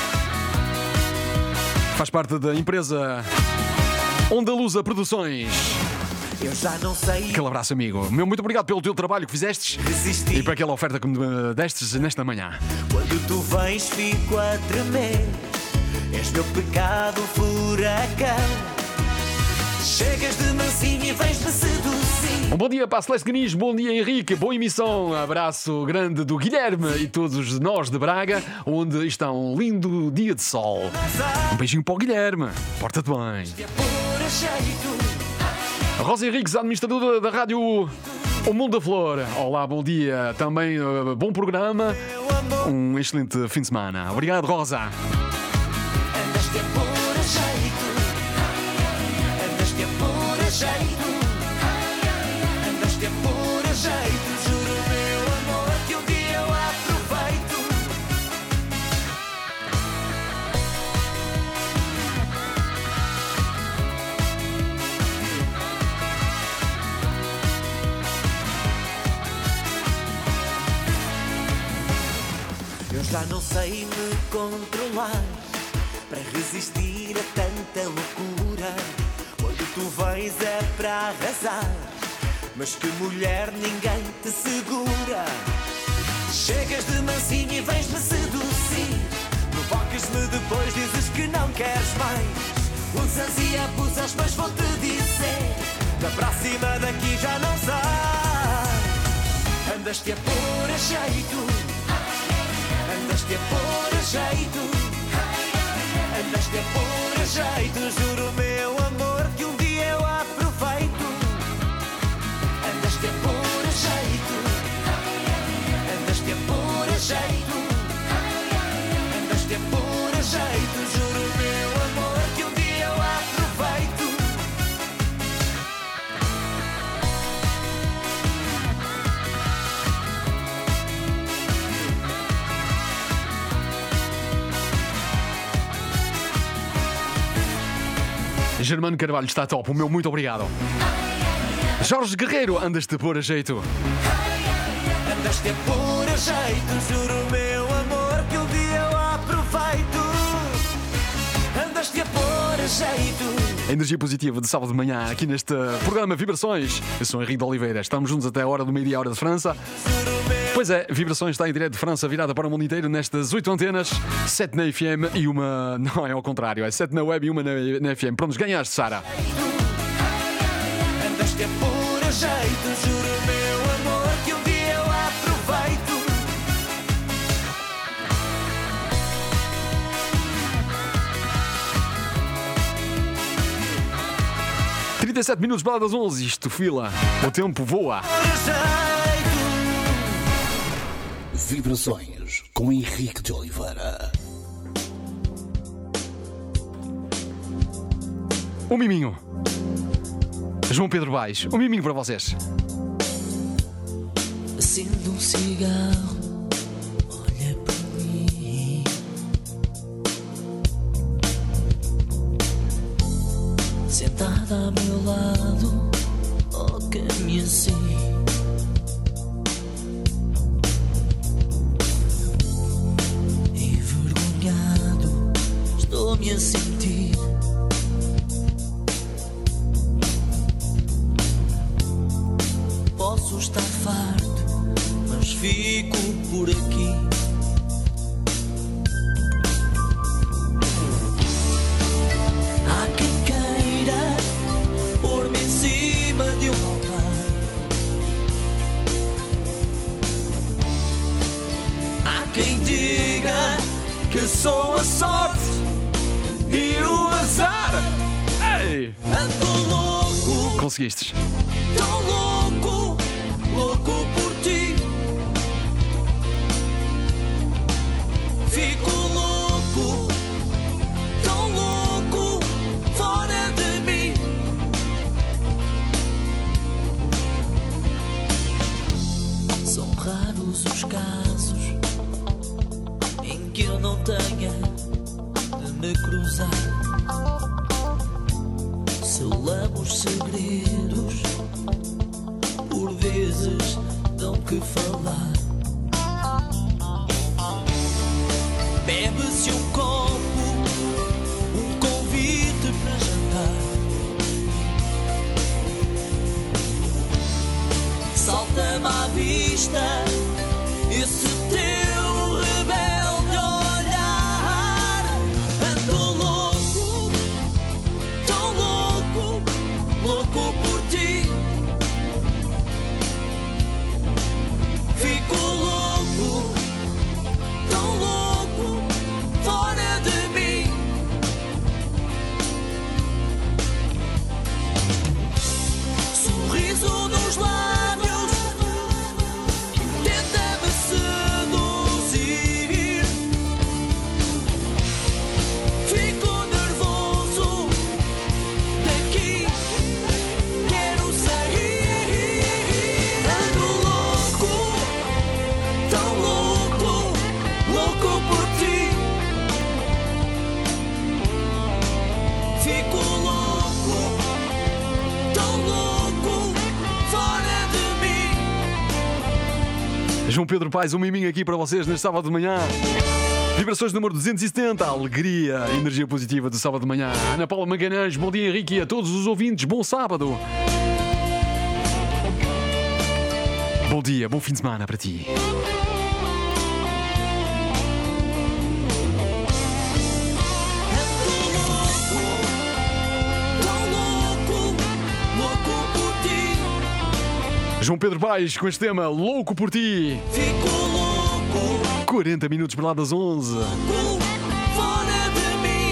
faz parte da empresa Ondalusa Produções. Eu já não sei. Aquele abraço, amigo. Meu, muito obrigado pelo teu trabalho que fizestes. Resisti. E para aquela oferta que me destes nesta manhã. Quando tu vens fico a tremer, és meu pecado furacão. Chegas de mansinho e vens-me seduzir. Um bom dia para a Celeste Guinis, bom dia Henrique, boa emissão, abraço grande do Guilherme e todos nós de Braga, onde está um lindo dia de sol. Um beijinho para o Guilherme, porta-te bem. A Rosa Henriques, administradora da rádio O Mundo da Flor. Olá, bom dia, também uh, bom programa, um excelente fim de semana. Obrigado, Rosa. Andaste a pôr a jeito, andaste a pôr a jeito, andaste a pôr a jeito, juro meu amor que um dia eu aproveito. Eu já não sei me controlar para resistir a tanta loucura. Quando tu vens é para arrasar, mas que mulher ninguém te segura. Chegas de mansinho e vens-me seduzir, provocas-me depois, dizes que não queres mais. Usas e abusas, mas vou-te dizer, da próxima daqui já não sai. Andaste a pôr a jeito, andaste a pôr a jeito, andaste a pôr a jeito, juro meu amor que um dia eu aproveito. Andaste a pôr a jeito, andaste a pôr a jeito, andaste a pôr a jeito, juro meu amor que um dia eu aproveito. Germano Carvalho está top, o meu muito obrigado. Jorge Guerreiro, andas-te a pôr a jeito. Andaste a pôr a jeito, juro meu amor que um dia eu aproveito. Andaste a pôr a jeito. Energia positiva de sábado de manhã aqui neste programa Vibrações. Eu sou Henrique de Oliveira, estamos juntos até a hora do meio-dia, hora de França. Pois é, Vibrações está em direto de França, virada para o mundo inteiro nestas oito antenas, sete na F M e uma... Não, é ao contrário, é sete na web e uma na, na F M. Prontos, ganhaste, Sara. que é por jeito. Juro, meu amor, que um dia eu aproveito. trinta e sete minutos para das onze, isto fila, o tempo voa. Vibrações com Henrique de Oliveira. Um miminho. João Pedro Baix, um miminho para vocês. Acendo um cigarro, olha para mim. Sentada ao meu lado, toca-me assim. Envergonhado, estou-me a sentir. Posso estar farto, mas fico por aqui. Há quem queira pôr-me em cima de um altar. Há quem diga que sou a sorte e o azar. Ei! Ando louco, Conseguistes. tão louco, louco por ti. Fico louco, tão louco, fora de mim. São raros os casos em que eu não tenha de me cruzar. Selamos segredos, por vezes dão que falar. Bebe-se um copo, um convite para jantar. Salta-me à vista esse teu rebelde olhar. Ando louco, tão louco, louco por ti. Fico louco, tão louco, fora de mim. Sorriso nos lábios, tenta-me seduzir. Fico nervoso, daqui quero sair. Ando louco, tão louco, louco por ti. Fico louco, tão louco, fora de mim. João Pedro Paes, um miminho aqui para vocês neste sábado de manhã. Vibrações número duzentos e setenta, alegria, energia positiva do sábado de manhã. Ana Paula Magalhães, bom dia Henrique e a todos os ouvintes, bom sábado. Bom dia, bom fim de semana para ti. João Pedro Paes com este tema Louco por Ti. Fico louco, quarenta minutos para lá das onze. fora de mim.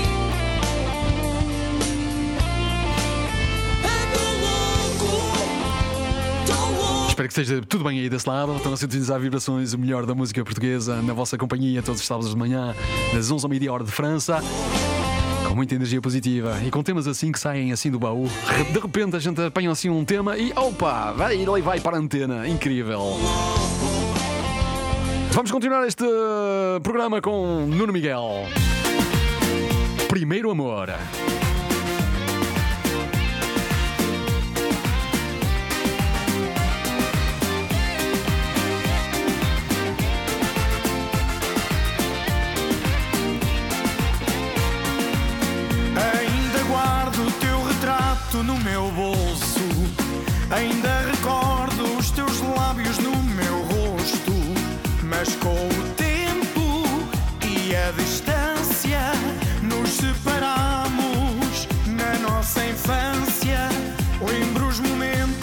Ando louco, tão louco. Espero que esteja tudo bem aí desse lado. Estão a sintonizar vibrações, o melhor da música portuguesa na vossa companhia todos os sábados de manhã, das onze ao meio-dia, hora de França. Com muita energia positiva e com temas assim que saem assim do baú. De repente a gente apanha assim um tema e opa, vai, ele vai para a antena. Incrível. Vamos continuar este programa com Nuno Miguel. Primeiro Amor. No meu bolso, ainda recordo os teus lábios no meu rosto, mas com o tempo e a distância nos separamos. Na nossa infância lembro os momentos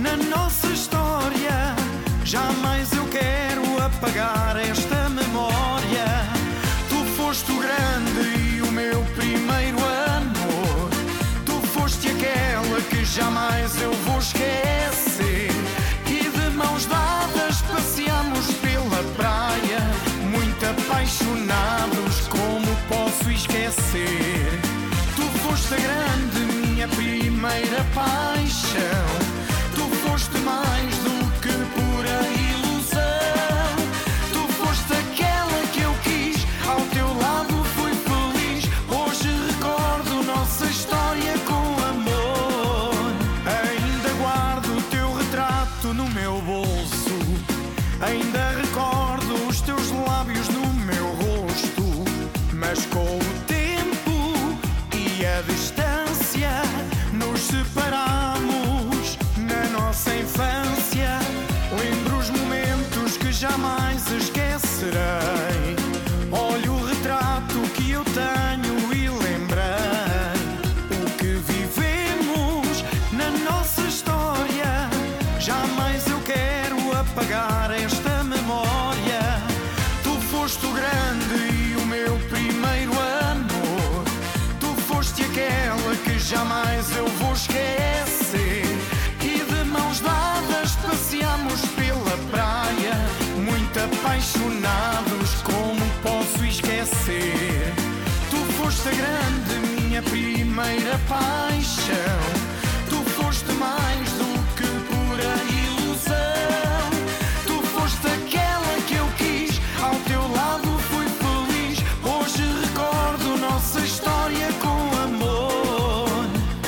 na nossa história. Jamais eu quero apagar esta memória. Tu foste o grande e o meu primeiro amor. Tu foste aquela que jamais eu vou esquecer. E de mãos dadas passeamos pela praia, muito apaixonados, como posso esquecer? Tu foste a grande, minha primeira paixão. Tu foste mais do que pura ilusão. Tu foste aquela que eu quis, ao teu lado fui feliz. Hoje recordo nossa história com amor. Ainda guardo o teu retrato no meu bolso. Ainda recordo os teus lábios no meu rosto. Mas com o tempo e a distância nos separamos. Na nossa infância lembro os momentos que jamais esquecerei. Olho o retrato que eu tenho e lembrei o que vivemos na nossa história. Jamais eu quero apagar esta memória. Tu foste o grande e o meu primeiro amor. Tu foste aquela que jamais eu vou esquecer. E de mãos dadas passeamos pela praia, muito apaixonados, como posso esquecer? Tu foste a grande, minha primeira paixão. Tu foste mais do que pura ilusão. Tu foste aquela que eu quis, ao teu lado fui feliz. Hoje recordo nossa história com amor.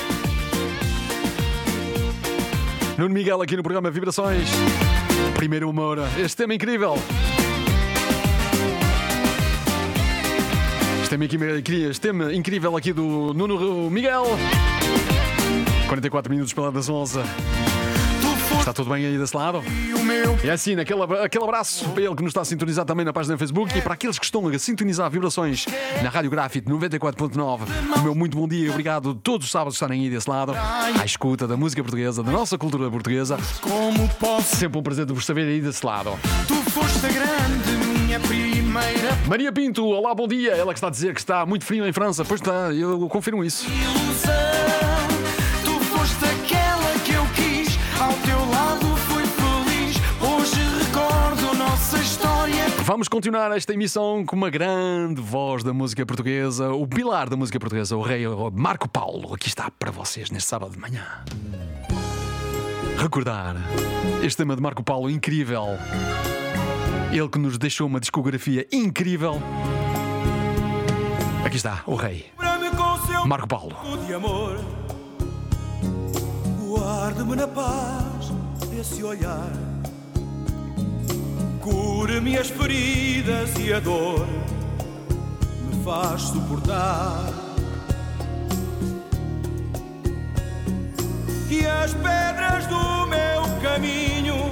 Nuno Miguel aqui no programa Vibrações. Primeiro humor. Este tema é incrível. Este tema, aqui, este tema incrível aqui do Nuno Miguel. quarenta e quatro minutos para lá das onze. Está tudo bem aí desse lado? É assim, aquele, aquele abraço para ele que nos está a sintonizar também na página do Facebook e para aqueles que estão a sintonizar Vibrações na Rádio Grafite noventa e quatro ponto nove. O meu muito bom dia e obrigado todos os sábados estarem aí desse lado, à escuta da música portuguesa, da nossa cultura portuguesa. Sempre um prazer de vos saber aí desse lado. Tu foste a grande, minha primeira. Maria Pinto, olá, bom dia. Ela que está a dizer que está muito frio em França. Pois está, eu confirmo isso. Ilusão. Tu foste aquela que eu quis, ao teu lado fui feliz. Hoje recordo nossa história. Vamos continuar esta emissão com uma grande voz da música portuguesa, o pilar da música portuguesa, o rei Marco Paulo. Aqui está para vocês neste sábado de manhã. Recordar este tema de Marco Paulo incrível. Ele que nos deixou uma discografia incrível. Aqui está o rei Marco Paulo. De amor, guarde-me na paz esse olhar, cura-me as feridas e a dor me faz suportar. Que as pedras do meu caminho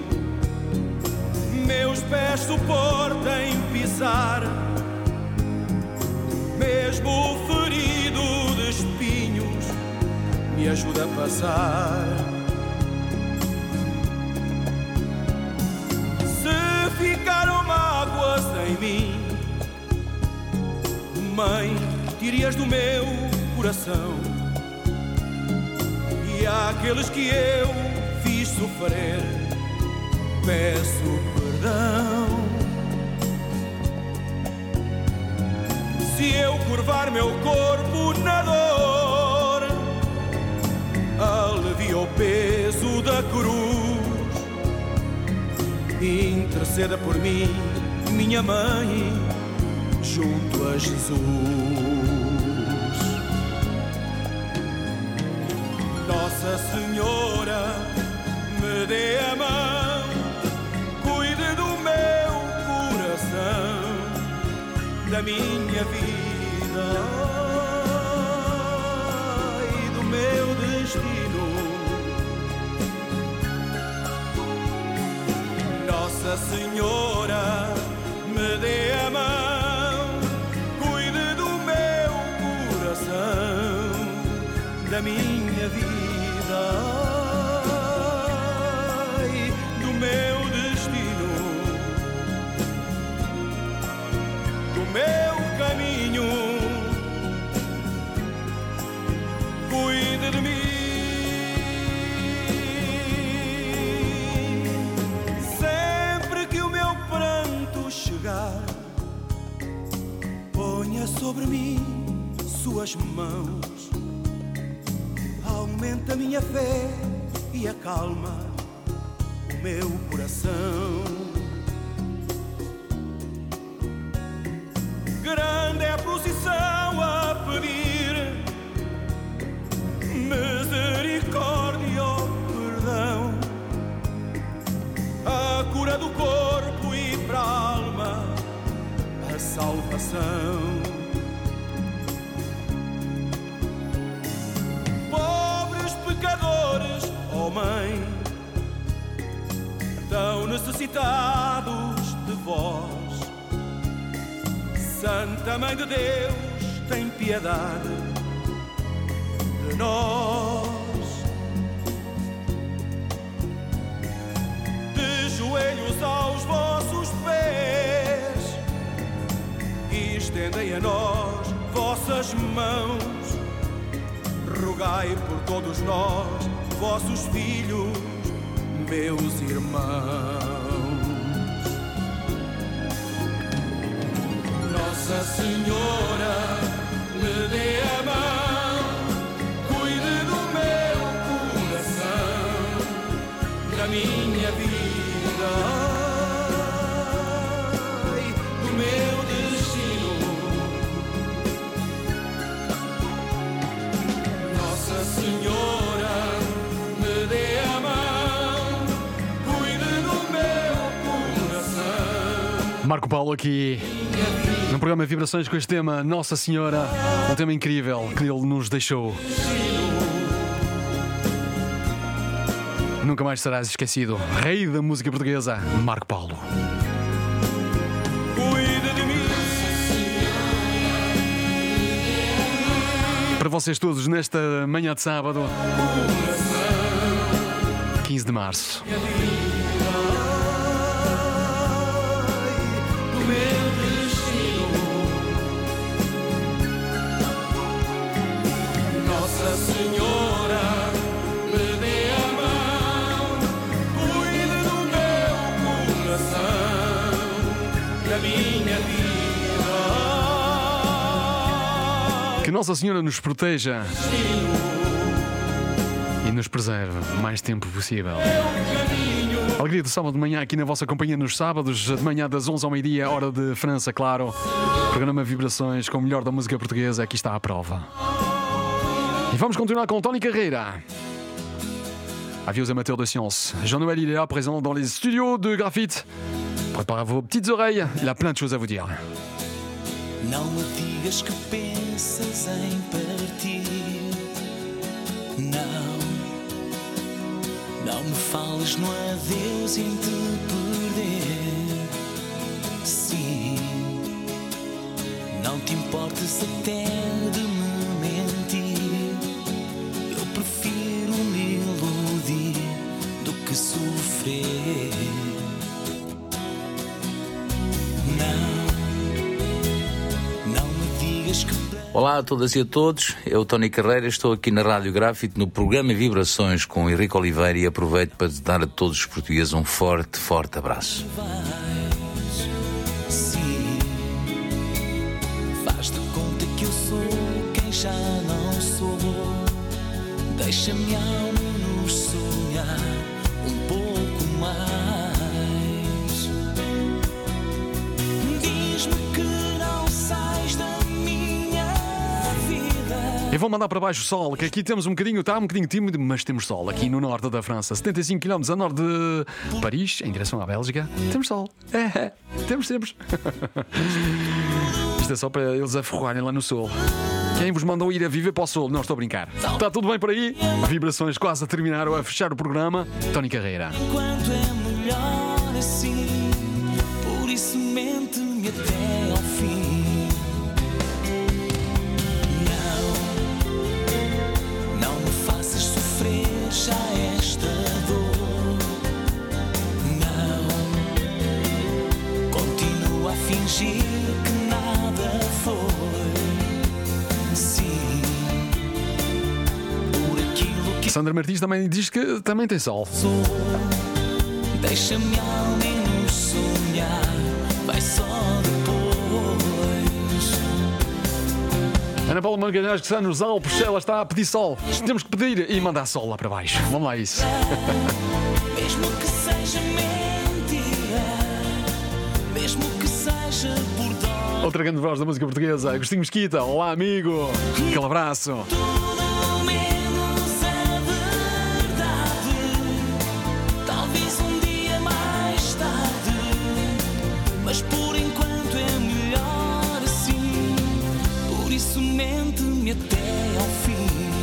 meus pés suportem pisar, mesmo ferido de espinhos me ajuda a passar. Se ficaram mágoas em mim, Mãe, tire-as do meu coração. E àqueles que eu fiz sofrer, peço perdão. Se eu curvar meu corpo na dor, alivia o peso da cruz. Interceda por mim, minha mãe, junto a Jesus. Nossa Senhora, me dê a mão, cuide do meu coração, da minha vida e do meu destino. Nossa Senhora, me dê a mão, cuide do meu coração, da minha vida sobre mim suas mãos, aumenta a minha fé e acalma o meu coração. Grande é a procissão a pedir misericórdia, oh perdão, a cura do corpo e para a alma a salvação. Pobres pecadores, oh Mãe, tão necessitados de vós. Santa Mãe de Deus, tem piedade de nós. De joelhos aos vossos pés, e estendei a nós vossas mãos. Rogai por todos nós, vossos filhos, meus irmãos. Nossa Senhora, me dê a mão, cuide do meu coração, da minha vida, ai, do meu destino. Nossa Senhora, me dê a mão, cuide do meu coração. Marco Paulo aqui no programa Vibrações com este tema Nossa Senhora, um tema incrível que ele nos deixou. Nunca mais serás esquecido. Rei da música portuguesa, Marco Paulo. Para vocês todos nesta manhã de sábado, quinze de março. Senhora, me dê a mão, cuide do meu coração, da minha vida. Que Nossa Senhora nos proteja e nos preserve o mais tempo possível. Alegria do sábado de manhã aqui na vossa companhia nos sábados, de manhã das onze ao meio-dia, hora de França, claro. Programa Vibrações com o melhor da música portuguesa, aqui está à prova. Et vamos continuer com Tony Carreira. Avis aux amateurs de science. Jean-Noël, il est là, présent dans les studios de Graphite. Préparez vos petites oreilles, il a plein de choses à vous dire. Não me digas que pensas em partir. Não, não me fales no adeus e em te perder. Sim, não te importes até de me mentir. Eu prefiro me iludir do que sofrer. Não. Olá a todas e a todos, eu Tony Carreira, estou aqui na Rádio Graphite no programa Vibrações com o Henrique Oliveira e aproveito para dar a todos os portugueses um forte, forte abraço. Sim, faz de conta que eu sou quem já não sou. Deixa minha alma nos sonhar um pouco mais. Diz-me que não sais da E vou mandar para baixo o sol, que aqui temos um bocadinho, está um bocadinho tímido, mas temos sol aqui no norte da França, setenta e cinco quilómetros a norte de Paris, em direção à Bélgica. Temos sol. É, temos, temos. Isto é só para eles aforrarem lá no sol. Quem vos mandou ir a viver para o sol? Não, estou a brincar. Está tudo bem por aí? Vibrações quase a terminar ou a fechar o programa. Tony Carreira. Enquanto é melhor assim, por isso mente-me até ao fim. Já esta dor, não, continua a fingir que nada foi, sim, por aquilo que Sandra Martins também diz que também tem sol. sou. Deixa-me ao menos sonhar, vai só depois. Ana Paula Magalhães, que está nos Alpes, ela está a pedir sol. Temos que pedir e mandar sol lá para baixo. Vamos lá a isso. Mesmo que seja mentira, mesmo que seja por dó. Outra grande voz da música portuguesa, Agostinho Mesquita. Olá, amigo. Aquele abraço. Tudo menos a verdade. Talvez um dia mais tarde, mas por enquanto é melhor assim. Por isso mente-me até ao fim.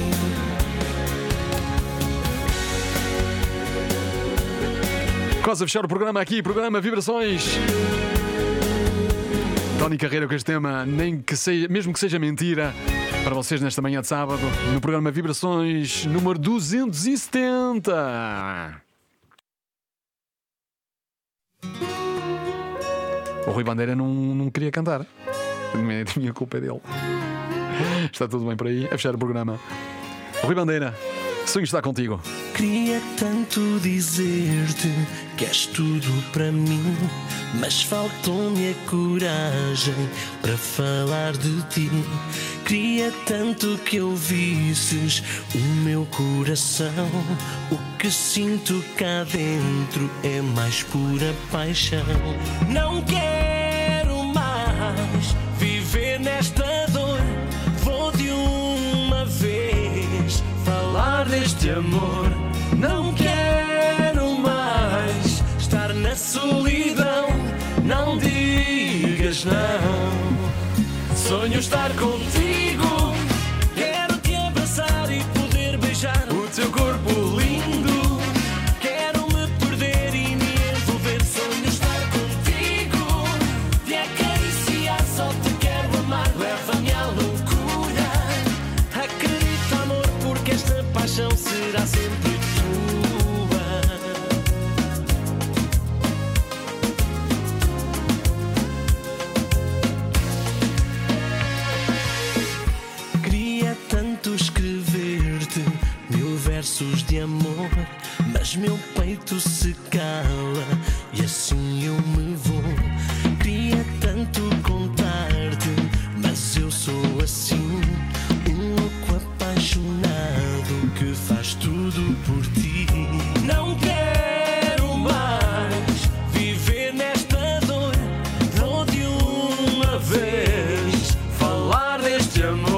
Quase a fechar o programa aqui, programa Vibrações. Tony Carreira com este tema, nem que seja, mesmo que seja mentira, para vocês nesta manhã de sábado, no programa Vibrações número duzentos e setenta. O Rui Bandeira não, não queria cantar. A minha culpa é dele. Está tudo bem por aí, a fechar o programa. O Rui Bandeira, sonho está contigo. Queria tanto dizer-te que és tudo para mim, mas faltou-me a coragem para falar de ti. Queria tanto que ouvisses o meu coração. O que sinto cá dentro é mais pura paixão. Não quero mais viver nesta dor. Vou de uma vez falar deste amor. Não quero mais estar na solidão. Não digas não. Sonho estar contigo. Quero te abraçar e poder beijar o teu corpo lindo. Quero me perder e me envolver. Sonho estar contigo. Te acariciar, só te quero amar. Leva-me à loucura. Acredita, amor, porque esta paixão será sempre escrever-te mil versos de amor, mas meu peito se cala e assim eu me vou. Queria tanto contar-te, mas eu sou assim, um louco apaixonado que faz tudo por ti. Não quero mais viver nesta dor. Vou de uma vez falar deste amor.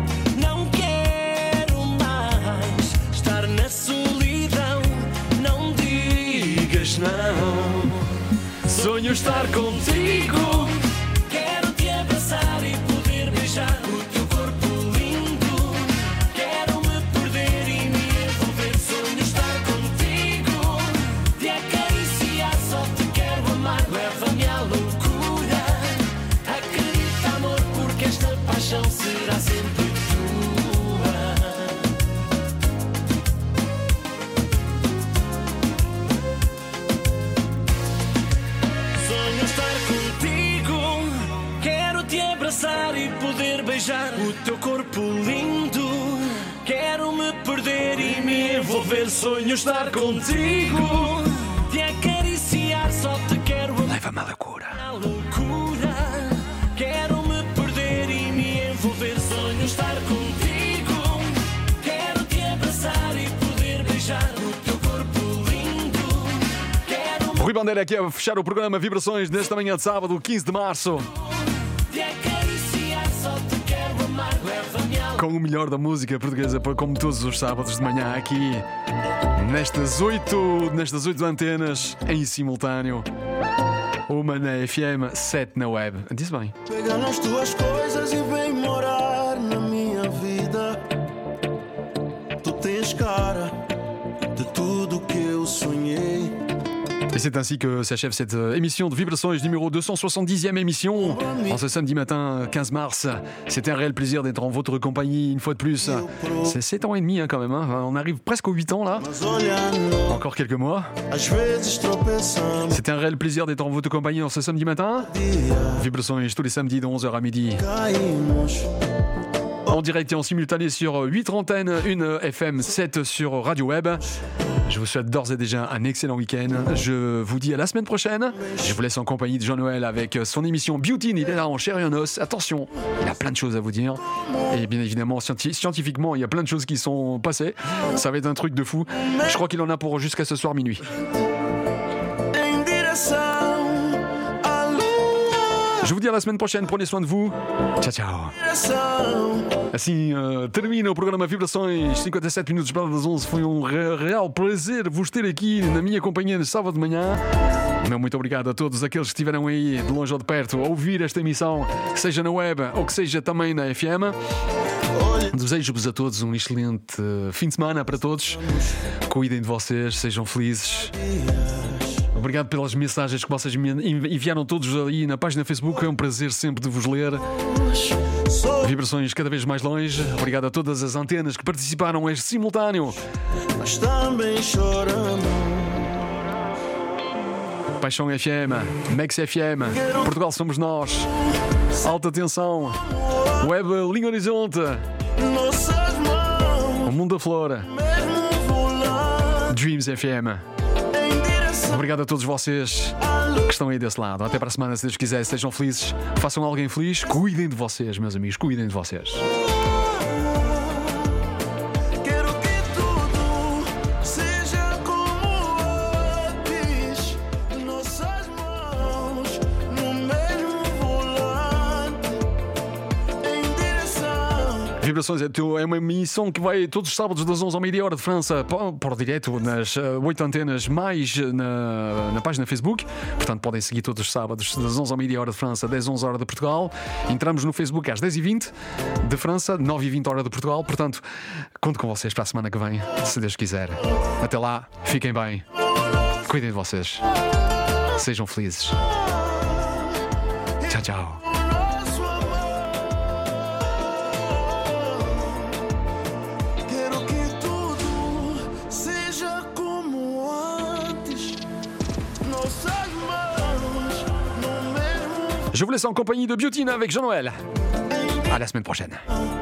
Não. Sonho estar contigo. Quero te abraçar e poder beijar o teu corpo lindo. Quero me perder e me envolver. Sonho estar contigo. Te acariciar, só te quero amar. Leva-me à loucura. Acredita, amor, porque esta paixão será sempre e poder beijar o teu corpo lindo. Quero me perder e me envolver. Sonho estar contigo. Te acariciar, só te quero. Leva-me à loucura. loucura. Quero me perder e me envolver. Sonho estar contigo. Quero te abraçar e poder beijar o teu corpo lindo. Quero me... Rui Bandeira aqui a fechar o programa Vibrações nesta manhã de sábado, quinze de março. Com o melhor da música portuguesa, como todos os sábados de manhã, aqui nestas oito, nestas oito antenas em simultâneo. Uma na F M, sete na web. Diz bem. Pega nas tuas coisas e vem morar na minha vida. Tu tens cara de tudo que eu sonhei. Et c'est ainsi que s'achève cette émission de Vibrações numéro deux cent soixante-dixième émission. En ce samedi matin quinze mars, c'était un réel plaisir d'être en votre compagnie une fois de plus. C'est sept ans et demi hein, quand même, hein. On arrive presque aux huit ans là. Encore quelques mois. C'était un réel plaisir d'être en votre compagnie en ce samedi matin. Vibrações tous les samedis de onze heures à midi. En direct et en simultané sur huit antennes, une F M, sept sur Radio Web. Je vous souhaite d'ores et déjà un excellent week-end. Je vous dis à la semaine prochaine. Je vous laisse en compagnie de Jean-Noël avec son émission Beauty. Il est là en chair et en os. Attention, il a plein de choses à vous dire. Et bien évidemment, scienti- scientifiquement, il y a plein de choses qui sont passées. Ça va être un truc de fou. Je crois qu'il en a pour jusqu'à ce soir minuit. Je vous dis à la semaine prochaine, prenez soin de vous. Tchau, tchau. Assim uh, termina o programa Vibrações, cinquenta e sete minutos para das onze. Foi um re- real prazer vos ter aqui na minha companhia de sábado de manhã. Meu muito obrigado a todos aqueles que estiveram aí de longe ou de perto a ouvir esta emissão, seja na web ou que seja também na F M. Desejo-vos a todos um excelente uh, fim de semana para todos. Cuidem de vocês, sejam felizes. Obrigado pelas mensagens que vocês me enviaram todos aí na página Facebook. É um prazer sempre de vos ler. Vibrações cada vez mais longe. Obrigado a todas as antenas que participaram este simultâneo. Mas também choramos. Paixão F M, Max F M, Portugal somos nós. Alta tensão. Web Linha Horizonte. O Mundo da Flora. Dreams F M. Obrigado a todos vocês que estão aí desse lado. Até para a semana, se Deus quiser. Sejam felizes, façam alguém feliz. Cuidem de vocês, meus amigos. Cuidem de vocês. Quero que tudo seja como antes. Nossas mãos no mesmo volante, em direção. Vibrações é uma emissão que vai todos os sábados das onze ao meio-dia, hora de França, por, por direto nas oito antenas, mais na, na página Facebook. Portanto, podem seguir todos os sábados das onze ao meio-dia, hora de França, dez, onze hora de Portugal. Entramos no Facebook às dez e vinte de França, nove e vinte hora de Portugal. Portanto, conto com vocês para a semana que vem, se Deus quiser. Até lá, fiquem bem, cuidem de vocês, sejam felizes. Tchau, tchau. Je vous laisse en compagnie de Beauty avec Jean-Noël. À la semaine prochaine.